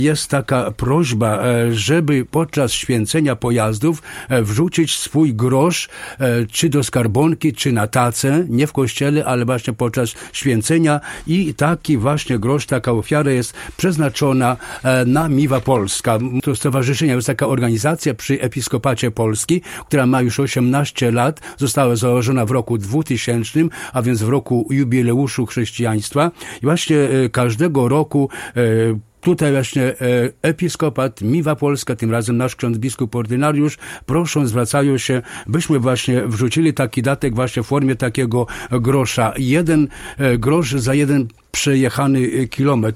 jest taka prośba, żeby podczas święcenia pojazdów wrzucić swój grosz, czy do skarbonki, czy na tacę, nie w kościele, ale właśnie podczas święcenia i taki właśnie grosz, taka ofiara jest przeznaczona na Miła Polska. To stowarzyszenie jest taka organizacja przy Episkopacie Polski, która ma już 18 lat, została założona w roku 2000, a więc w roku jubileuszu chrześcijaństwa i właśnie każdego roku tutaj właśnie episkopat, Miła Polska, tym razem nasz ksiądz biskup ordynariusz, proszą, zwracają się, byśmy właśnie wrzucili taki datek właśnie w formie takiego grosza. 1 grosz za 1 przejechany kilometr.